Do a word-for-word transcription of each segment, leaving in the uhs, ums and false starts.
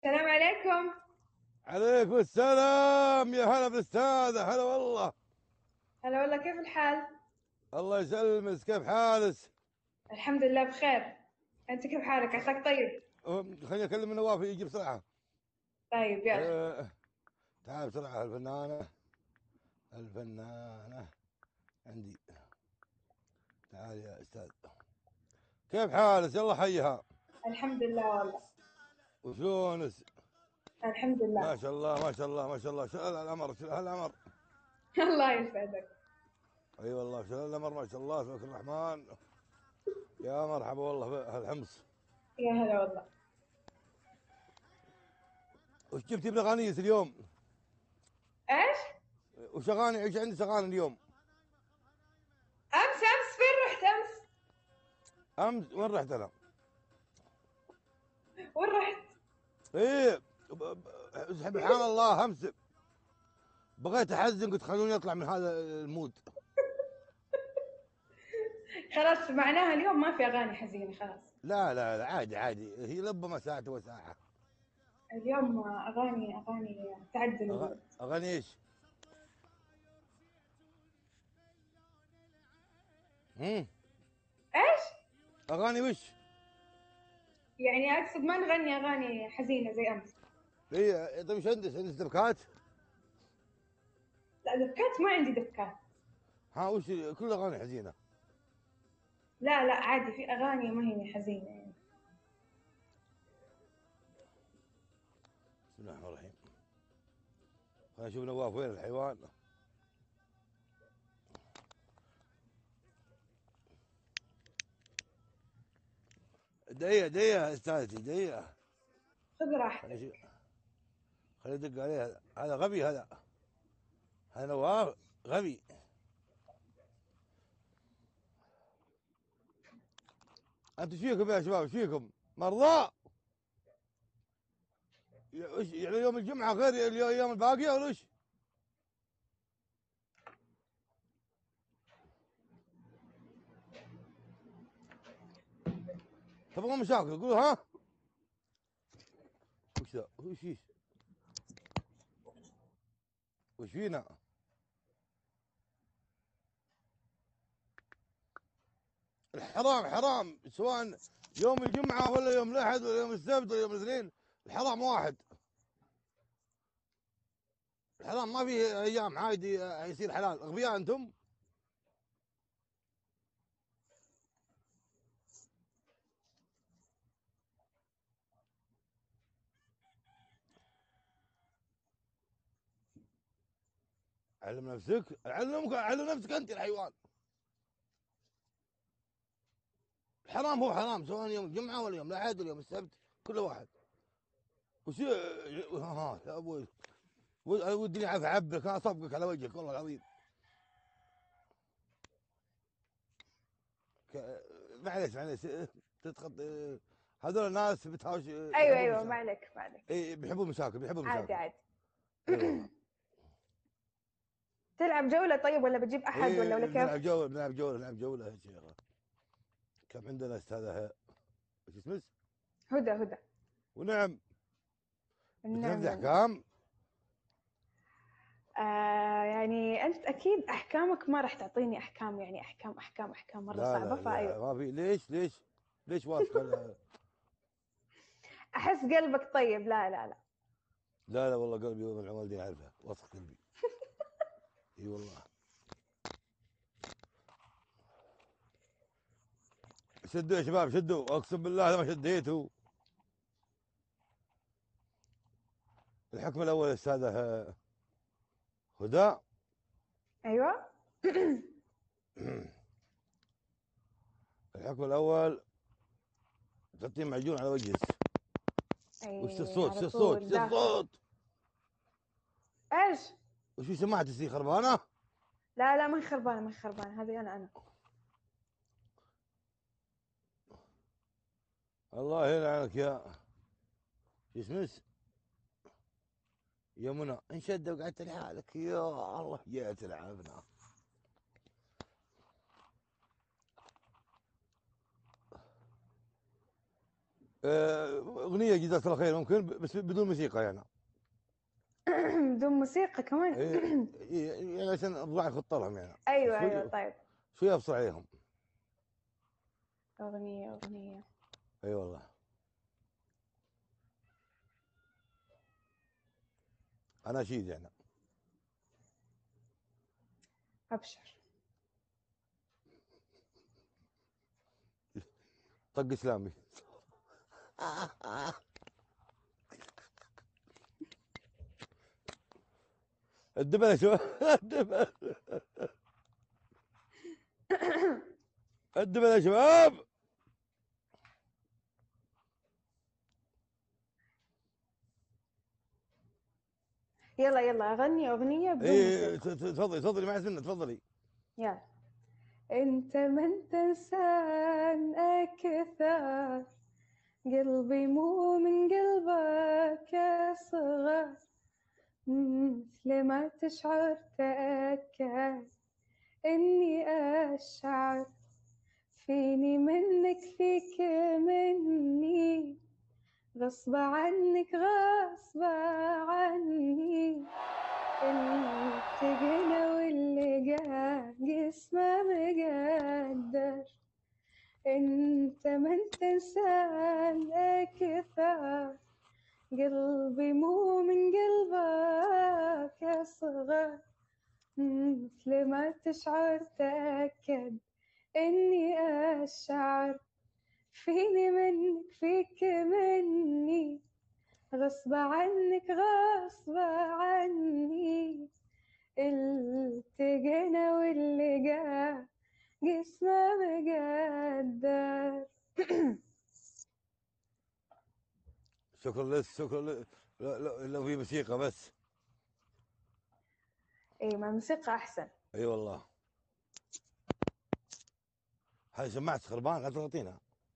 السلام عليكم. عليكم السلام، يا هلا بالاستاذة، هلا والله. هلا والله، كيف الحال؟ الله يسلمك، كيف حالك؟ الحمد لله بخير. أنت كيف حالك؟ عساك طيب؟ أم، خليني اكلم نواف يجي بسرعة. طيب يلا. أه تعال بسرعة، الفنانة الفنانة عندي. تعال يا استاذ، كيف حالك؟ يلا حيها. الحمد لله والله. وشلونك؟ الحمد ما لله. شاء الله ما شاء الله ما شاء الله، شو الامر شو الامر. الله يسعدك. اي والله شو الامر، ما شاء الله تبارك الرحمن. يا مرحبا والله بهالحمص. يا هلا والله. وش جبتي من اغاني اليوم؟ إيش؟ وش اغاني، ايش عندك اغاني اليوم؟ أمس أمس فين رحت أمس؟ امس وين رحت انا؟ وين رحت؟ ايه ب- ب- سبحان الله، امس بغيت احزن، قلت خلوني اطلع من هذا المود. خلاص معناها اليوم ما في أغاني حزينة خلاص. لا لا لا، عادي عادي، هي لبما ساعة وساعة. اليوم أغاني أغاني تعدل أغ- المود. اغاني ايش؟ هم؟ إيش؟ اغاني وش؟ يعني أقصد ما نغني أغاني حزينة زي أمس. ايه طيب، ايش عندك؟ عندك دبكات؟ لا دبكات ما عندي دبكات. ها وش؟ كل اغاني حزينة. لا لا عادي، في أغاني ما هي حزينة يعني. بسم الله الرحمن الرحيم. خلينا نشوف نواف وين الحيوان. دقيقة دقيقة استاذتي، دقيقة. خذ خلينا راحتك. نشوف، خلينا ندق عليه. هذا غبي، هذا هذا نواف غبي. انتم ايش فيكم يا شباب؟ ايش فيكم؟ مرضى؟ يعني يوم الجمعة غير الأيام الباقية ولا إيش؟ تبغون مشاكل قولوا ها؟ وش ذا؟ وش إيش؟ وش فينا؟ الحرام حرام، سواء يوم الجمعة ولا يوم الأحد ولا يوم السبت ولا يوم الاثنين، الحرام واحد. الحرام ما فيه أيام عادي يصير حلال، أغبياء أنتم. علم نفسك، علمك علم نفسك أنت الحيوان. الحرام هو حرام، سواء يوم الجمعة ولا يوم الأحد ولا يوم السبت، كل واحد. وش ها يا أبوي، ودني عف عبك، اصبقك على وجهك والله العظيم. معليش معليش، تتخط. هذول الناس بتهاوش، ايوه يحبون ايوه، ما المشاكل. عليك ما عليك. اي بيحبون المشاكل، بيحبون عادي المشاكل. عادي. اي والله. تلعب جولة طيب ولا بتجيب احد ولا ولا اي كيف؟ بنلعب جوله، بنلعب جوله، نلعب جوله يا شيخ. كم عندنا استاذ ايش اسمه؟ هدى هدى. ونعم. نعم بتنفذ نعم. احكام. آه يعني انت اكيد احكامك ما راح تعطيني احكام، يعني احكام احكام احكام مرة لا صعبة، لا لا، فايوه. ما في. ليش ليش ليش واثق؟ لا احس قلبك طيب. لا لا لا. لا لا والله، قلبي من والدي عارفه، واثق قلبي. اي والله. شدوا يا شباب، شدوا، اقسم بالله ما شديتوا. الحكم الاول يا استاذه هدى. ايوه. الحكم الاول، تحطين معجون على وجهك. وش اي الصوت؟ على وش الصوت؟ طول وش داخل. الصوت؟ ايش؟ وش سمعت؟ سي خربانه. لا لا، ما هي خربانة ما هي خربانة، هذه انا انا. الله يلعنك يا شو اسمه، يا منى، انشد وقعدت لحالك يا الله، يا تلعبنا. آه، اغنيه جزاك الله خير ممكن بس بدون موسيقى يعني. بدون موسيقى كمان. إيه، إيه، يعني عشان الراعي يخط لهم يعني. ايوه ايوه شوي طيب. شوي ابصر عليهم. اغنيه اغنيه. اي والله. اناشيد يعني. ابشر. طق اسلامي. الدبل يا شباب. الدبل. الدبل يا شباب. يلا يلا اغني اغنيه بدون ايه موسيقى. تفضلي تفضلي مع سنة تفضلي. يلا. انت ما انت انسان اكثر، قلبي مو من قلبك اصغر، مثل ما تشعر تأكد اني اشعر، فيني منك فيك مني، غصب عنك غصب عني، التقينا واللقا قسمه مقدر، انت ما انت انسان اكثر، قلبي مو من قلبك اصغر، مثل ما تشعر تأكد اني اشعر، فيني منك فيك مني، غصب عنك غصب عني، التقينا واللقا قسمه مقدر. شكرا لك شكرا لك. لا لا لو في موسيقى بس. اي ما الموسيقى احسن. اي والله. هاي سماعة خربان لا تغطينا.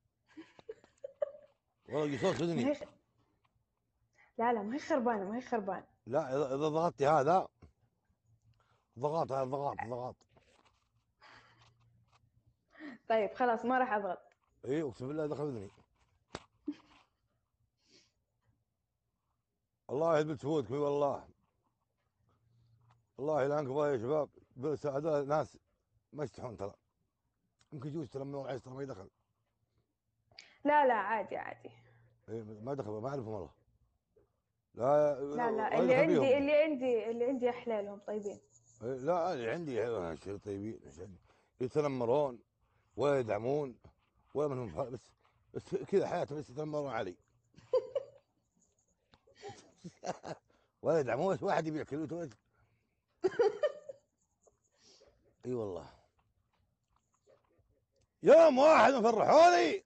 والله صوت ما اذني. هي خ... لا لا ما هي خربانة ما هي خربانة. لا اذا إذا ضغطتي هذا ضغط هذا ضغط ضغط. طيب خلاص ما راح اضغط. اي اقسم بالله دخل اذني. الله يثبت شهودكم اي والله. الله يلعنكم يا شباب. بس هذول ناس ما يستحون ترى. يمكن يجوز ترى من العيش ترى ما يدخل. لا لا عادي عادي. إيه ما دخل ما اعرفهم والله. لا لا لا ما اللي يدخل عندي فيهم. اللي عندي اللي عندي احلالهم طيبين. إيه لا اللي عندي شيء طيبين يتنمرون ولا يدعمون ولا منهم فارق، بس بس كذا حياتهم بس يتنمرون علي. ولا يدعمون بس واحد يبيع كلوته بس. اي والله. يوم واحد مفرحوني.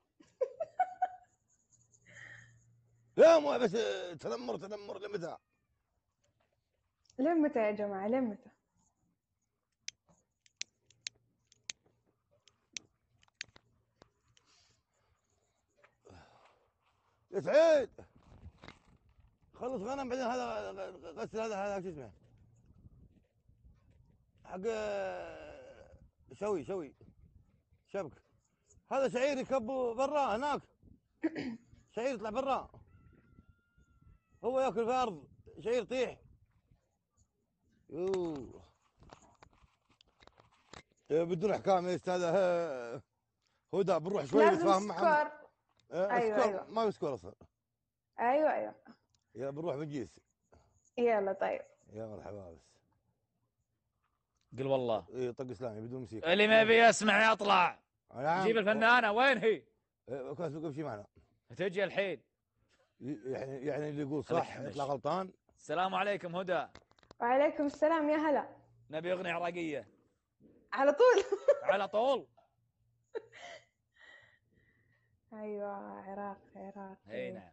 يوم واحد بس تنمر تنمر لمتى؟ لمتى يا جماعة لمتى؟ يا سعيد خلص غنم بعدين هذا غسل هذا هذا شو اسمه حق شوي شوي شبك. هذا شعير يكبوا برا هناك. شعير يطلع برا هو ياكل في ارض شعير طيح. يوه بدون احكام يا استاذ هدى بنروح شوي لازم نتفاهم معهم. سكور. أه أيوة سكور أيوة. ما في سكور اصلا. ايوه ايوه. يا بنروح بنجيس. يلا طيب. يا مرحبا بس. قل والله. اي طق اسلامي بدون موسيقى. اللي ما يبي يسمع يطلع. نعم. جيب الفنانة وين هي؟ إيه كويس وقف معنا. تجي الحين. يعني يعني اللي يقول خليك صح حمش. يطلع غلطان. السلام عليكم هدى. وعليكم السلام يا هلا. نبي اغنية عراقية. على طول. على طول. ايوه عراق عراق. اي نعم.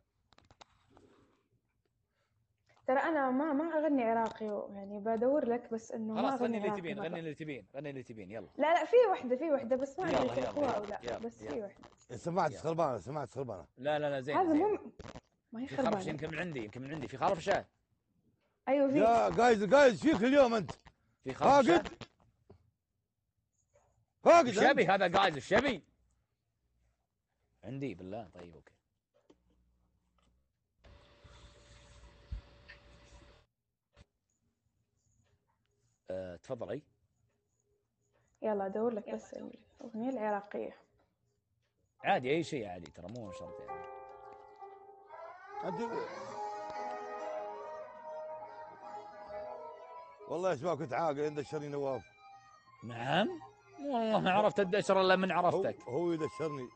ترى انا ما ما اغني عراقي يعني بدور لك بس انه ما خلاص غني اغني اللي عراقي تبين مرة. غني اللي تبين غني اللي تبين يلا. لا لا في وحده في وحده بس ما يلا، ادري يلا، تعرفوها او يلا، لا يلا، بس يلا. في وحده. سمعت يلا. خربانه سمعت خربانه. لا لا لا زين. هذا زين. مو ما هي في خرفش خربانه. يمكن من عندي يمكن من عندي في خرفشة. ايوه في. يا جايز جايز فيك اليوم انت. في خرفشة. فاقد فاقد الشبي أنت. هذا قايز الشبي. عندي بالله طيب اوكي. تفضلي. يلا ادور لك بس الاغنيه العراقيه. عادي اي شيء عادي ترى مو شرط يعني. انت والله يا شباب كنت عاقل عند الشرني نواف. نعم والله ما عرفت ادشر الا من عرفتك. هو, هو يدشرني.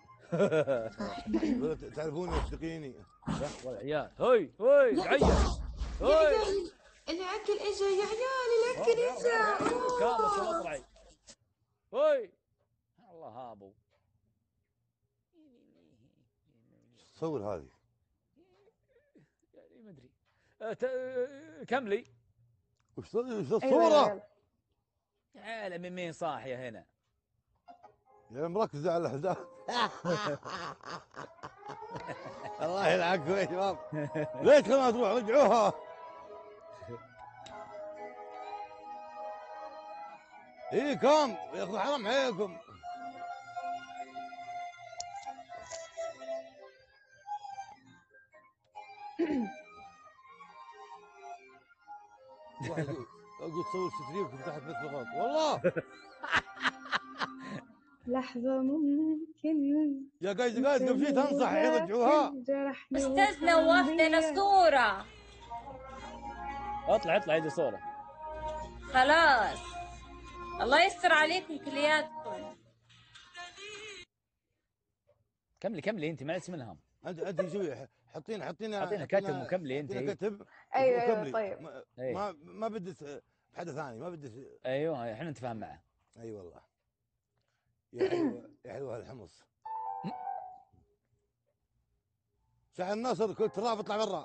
تعرفوني يصدقيني. يا والعيال هوي هوي العيال هوي الاكل اجا يا عيال الاكل اجا. كامل مطلعي هوي الله هابو. تصور هذه يعني ما ادري. أه ت- كملي. وش وش الصورة؟ أيوة يا عالم من مين صاحية هنا؟ يا مركزة على الأحداث. الله يلعنكم يا شباب. ليش ما تروح رجعوها؟ ايه كم يا اخي حرام عليكم. واحد يقول اقول تصور ستريك تحت مثل غلط والله. لحظة ممكن يا قايد قايد قبل شيء تنصح يرجعوها. استاذ نواف لنا صورة. اطلع اطلع هذه صورة. خلاص الله يستر عليكم كلياتكم. كملي كملي انت ما اسم الهم. انت انت شوي حطينا حطينا اعطينا كتب وكملي انت. كتب ايوه ايوه وكملي. طيب. ما أيوة. ما, ما بدي بحدا ثاني ما بدي. ايوه احنا نتفاهم معه. اي والله. يا حلوه يا حلوه هالحمص. شاعر الناصر كل تراب اطلع برا.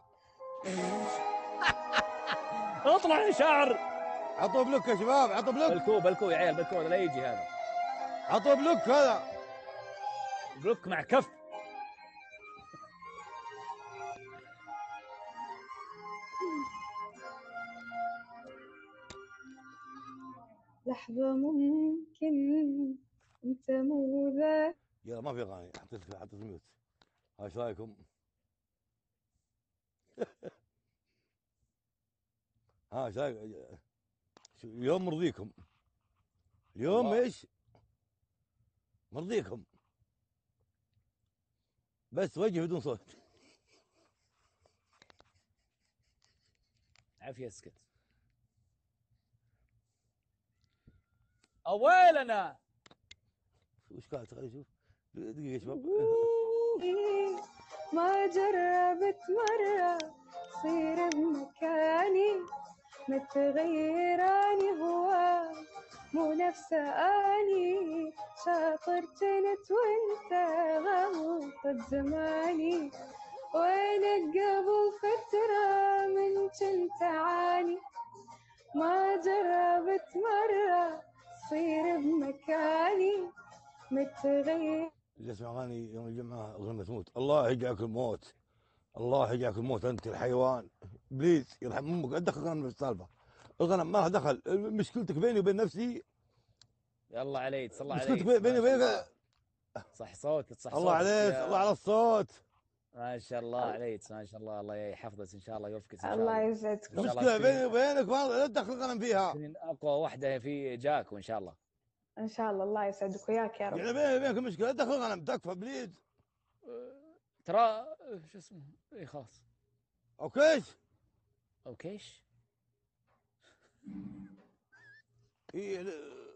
اطلع يا شاعر. عطوه بلوك يا شباب عطوه بلوك. بلكو بلكو يا عيال بلكو لا يجي هذا. عطوه بلوك هذا. بلوك مع كف. لحظة ممكن انت مو ذاك. يلا ما في اغاني حطيت حطيت ميوت. ها ايش رايكم؟ ها ايش رايك؟ اليوم مرضيكم. اليوم الله. ايش؟ مرضيكم. بس وجه بدون صوت. عافية اسكت. اويلنا. وش قالت خلينا نشوف. دقيقة يا شباب. ما جربت مرة صير بمكاني متغيراني هو مو نفسه اني شاطر كنت وانت غلطت زماني وينك قبل فترة من كنت اعاني ما جربت مرة صير بمكاني متغير. اللي يسمع اغاني يوم الجمعة اغنية تموت. الله يجعلك الموت. الله يجعلك الموت انت الحيوان. بليز يرحم امك لا تدخل غنم في السالفة. الغنم ما لها دخل. مشكلتك بيني وبين نفسي. يلا عليك صلى عليك. مشكلتك بيني وبينك. صح صوتك صح الله صوتك. عليك الله على الصوت. ما شاء الله عليك ما شاء الله الله يحفظك ان شاء الله يوفقك ان شاء الله الله. يسعدكم. إن شاء الله مشكلة تكونين- بيني وبينك والله لا تدخل غنم فيها. تكونين اقوى واحدة في جاكو ان شاء الله. ان شاء الله الله يسعدك وياك يا رب. يعني بيني وبينك مشكلة لا تدخل غنم تكفى بليز. ترى شو اسمه اي خلاص. اوكيش. اوكيش. إيه ل-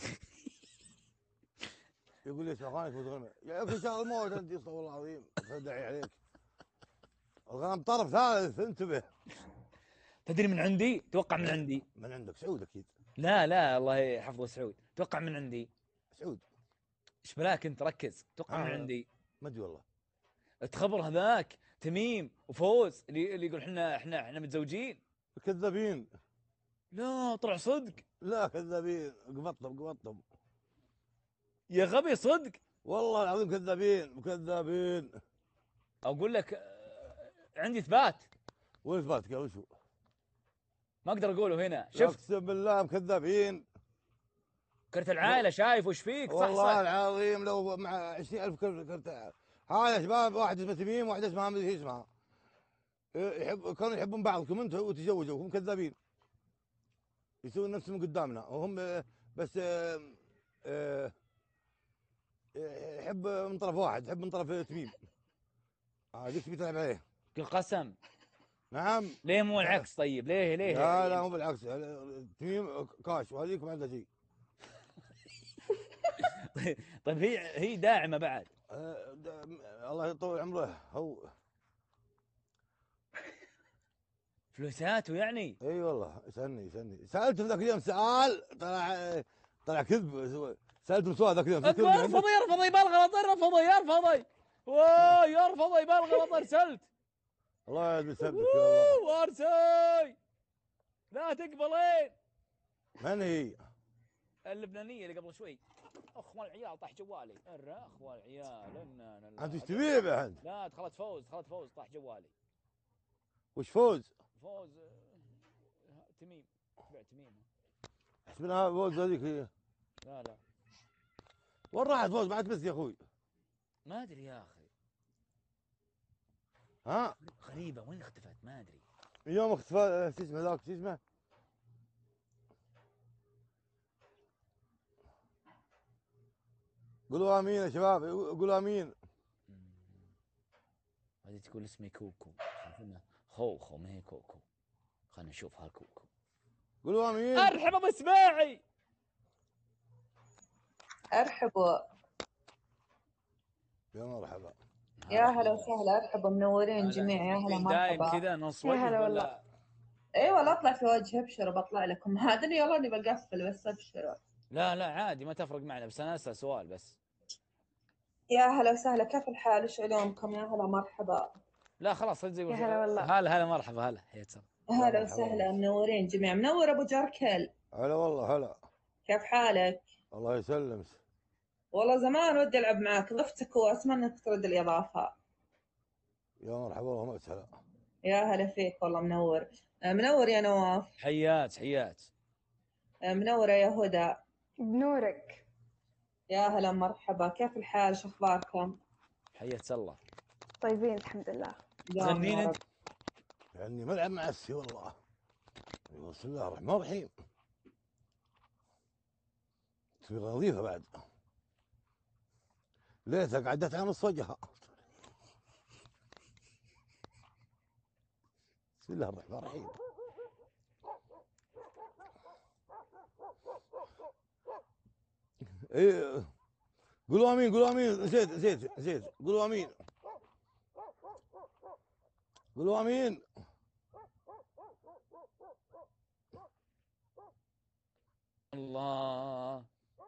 يقول لي اسمع اغاني تموت غنم. يا اخي شغل الموت انت استغفر الله العظيم ادعي عليك. الغنم طرف ثالث انتبه. تدري من عندي؟ توقع من عندي. من عندك سعود اكيد. لا لا الله يحفظه سعود. توقع من عندي. سعود. ايش بلاك انت ركز. توقع من آه. عندي. ما ادري والله. تخبر هذاك تميم وفوز اللي اللي يقول احنا احنا احنا متزوجين. كذابين. لا طلع صدق. لا كذابين قبطهم قبطهم. يا غبي صدق. والله العظيم كذابين مكذابين. اقول لك آه، عندي اثبات. وين اثباتك يا وشو؟ ما اقدر اقوله هنا. شفت اقسم بالله مكذابين. كرت العائله شايف وش فيك. صح والله صح. العظيم لو مع عشرين ألف كرت كرت. هاي يا شباب واحد اسمه تميم واحد اسمها مدري ايش اسمها. يحب كانوا يحبون بعض كم انتم وتزوجوا هم كذابين. يسوون نفسهم من قدامنا وهم آه، بس آه، آه، يحب من طرف واحد، يحب من طرف تميم. هذيك تبي تلعب عليه. قل قسم. نعم. ليه مو العكس طيب؟ ليه ليه لا لا مو بالعكس، تميم كاش وهذيك ما عندها شيء. طيب هي هي داعمه بعد. آه، دا- الله يطول عمره هو. فلوساته يعني. اي والله يسالني يسالني سالته ذاك اليوم سؤال طلع طلع كذب. سالته سؤال ذاك اليوم تذكرني عندك؟ يرفضي يرفضي يبالغ يرفضي يرفضي واو يرفضي يبالغ ارسلت. الله يعد بسببك يا الله. وارسي لا تقبلين. من هي؟ اللبنانيه اللي قبل شوي. اخوان العيال طاح جوالي. الرا اخوان العيال ان انت ايش تبي به انت؟ لا دخلت فوز دخلت فوز طاح جوالي. وش فوز؟ فوز آه، تميم بيع تميم. حسبنا فوز هذيك هي. لا لا وين راحت فوز؟ ما عاد بس يا اخوي. ما ادري يا اخي. ها؟ غريبه وين اختفت ما ادري. يوم اختفى شو اسمه ذاك شو اسمه؟ قولوا امين يا شباب، قولوا امين. هذه تقول اسمي كوكو. خوخو ما هي كوكو. خلينا نشوف هالكوكو. قولوا امين. ارحب ابو اسماعي. ارحبوا. يا مرحبا. يا هلا وسهلا، ارحبوا منورين جميع. يا هلا دايم مرحبا. كذا نص يا وجه هلا ولا؟ والله. اي والله اطلع في وجه، ابشروا بطلع لكم. هذا يلا اني بقفل بس ابشروا. لا لا عادي ما تفرق معنا، بس انا اسال سؤال بس. يا هلا وسهلا، كيف الحال؟ ايش علومكم؟ يا هلا مرحبا. لا خلاص زي يا هلا والله. هلا هلا مرحبا هلا حياك الله. هلا وسهلا منورين جميع. منور ابو جركل. هلا والله هلا. كيف حالك؟ الله يسلمك. والله زمان ودي العب معك، ضفتك واتمنى انك ترد الاضافه. يا مرحبا والله ما اسهل. يا هلا فيك والله منور. منور يا نواف. حيات حيات. منورة يا هدى. بنورك. يا هلا مرحبا، كيف الحال؟ شو اخباركم؟ حياك الله. طيبين الحمد لله. تغنين انت؟ يعني ملعب معسي والله. بسم الله الرحمن الرحيم. تصير نظيفة بعد. ليتها قعدت على نص وجهها. بسم الله الرحمن الرحيم. ايه قولوا امين قولوا امين. نسيت نسيت نسيت قولوا امين قولوا امين. الله.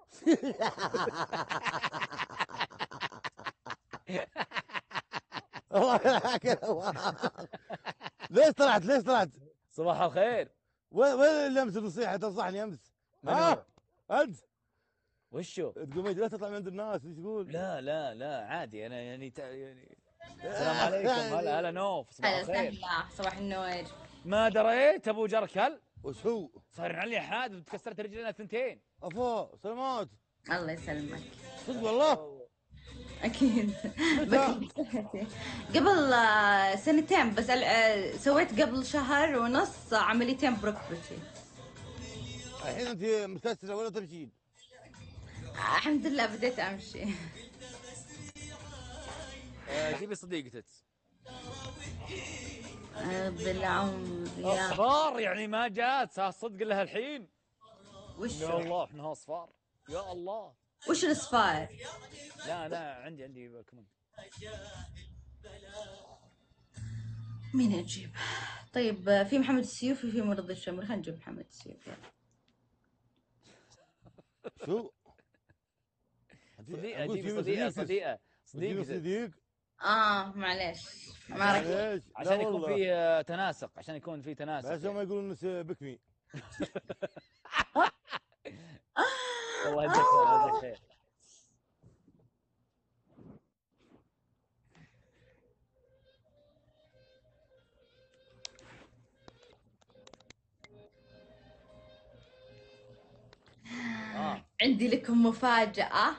الله يلعك. ليش طلعت ليش طلعت؟ صباح الخير. وين وين اللي امس النصيحه تنصحني امس؟ ها انت وشو؟ تقوم لا تطلع من عند الناس ايش تقول؟ لا لا لا عادي انا يعني تا يعني السلام عليكم. هلا هلا نوف صباح هلا الخير. وسهلا، صباح النور. ما دريت ابو جركل وش هو؟ صار علي حادث وتكسرت رجلنا الثنتين. افا سلامات. الله يسلمك. صدق والله؟ اكيد. بصحتي. قبل آه، سنتين بس آه، سويت قبل شهر ونص عمليتين بركبتي. الحين انت مكسره ولا تمشين؟ الحمد لله بديت امشي. آه، جيبي صديقتك. آه، بالعمر يا اصفار يعني ما جات صدق لها الحين. وش يا الله احنا اصفار. يا الله. وش الاصفار؟ لا لا عندي عندي كمان. مين اجيب؟ طيب آه، في محمد السيوفي وفي مرضي الشمري، خلينا نجيب محمد السيوفي. شو؟ صديقة جيبي صديقة صديقة صديق صديق. اه معليش ما ركز. معليش عشان يكون في آه، تناسق عشان يكون في تناسق. بس ما يقولون نس بكمي. والله يجزاك خير يجزاك خير. آه. عندي لكم مفاجأة.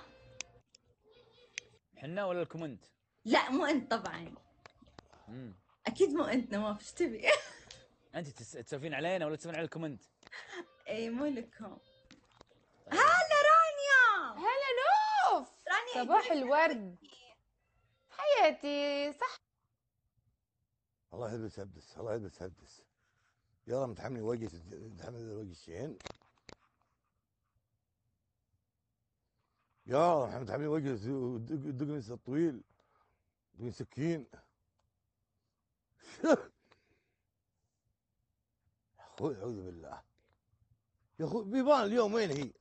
حنا ولا الكومنت؟ لا مو انت طبعا. امم اكيد مو انت نواف، ايش تبي؟ انت تس... تسولفين علينا ولا تسولفين على الكومنت؟ اي مو لكم. هلا رانيا. هلا نوف، رانيا صباح الورد حياتي. صح الله يلبس هبس، الله يلبس هبس. يلا متحمل وجه، متحمل وجه الشين. يا متحمل وجه دق الطويل، دق سكين. يا اخوي اعوذ بالله. يا اخوي بيبان اليوم وين هي؟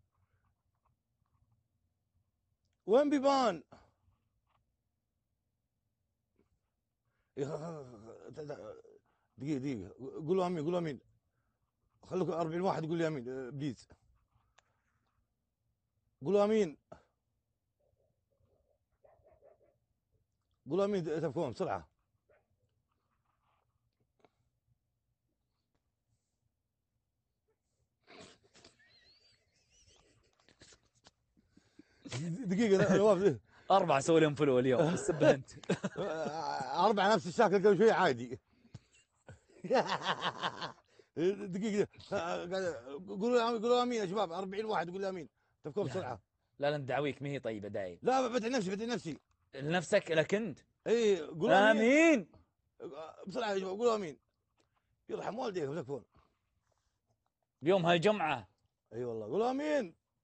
وين بيبان؟ دقيقة دقيقة، قولوا امين قولوا امين. خلوكم أربعين واحد يقول لي امين بليز. قولوا امين، قولوا امين تفكون بسرعة. دقيقة نواف. أربعة سوي لهم فلو اليوم السبه أنت. أربعة نفس الشكل قبل شوي عادي. دقيقة قولوا قولوا امين يا شباب. أربعين واحد يقول لي امين تفكون بسرعة. لا لا انت دعويك ما هي طيبة داعي. لا بدعي نفسي بدعي نفسي. لنفسك لك انت. اي قولوا امين. امين بسرعة يا شباب قولوا امين. يرحم والديكم تكفون. اليوم هالجمعة. اي والله قولوا امين.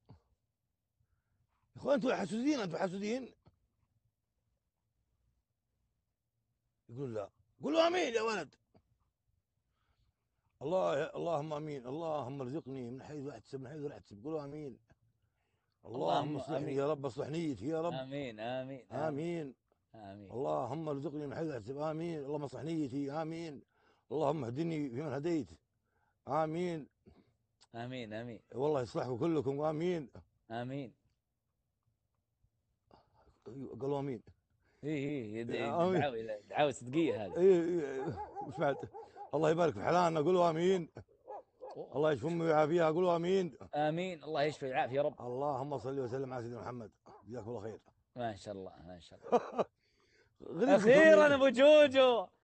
يا اخوان انتم حسودين، انتم حسودين. يقول لا. قولوا امين يا ولد. الله اللهم امين. اللهم ارزقني من حيث لا احتسب من حيث لا احتسب. قولوا امين. اللهم اصلحني يا رب، اصلح نيتي يا رب. امين امين امين امين. اللهم ارزقني من حيث لا احتسب. امين. اللهم اصلح نيتي. امين. اللهم اهدني فيمن هديت. امين امين امين. والله يصلحكم كلكم. امين امين. قالوا امين. اي اي دعاوي دعاوي صدقيه هذه. اي وش بعد؟ الله يبارك في حلالنا. قولوا امين. الله يشفي امي ويعافيها. قولوا امين. امين. الله يشفي ويعافي يا رب. اللهم صل وسلم على سيدنا محمد. جزاك الله خير. ما شاء الله ما شاء الله. غريب اخيرا ابو جوجو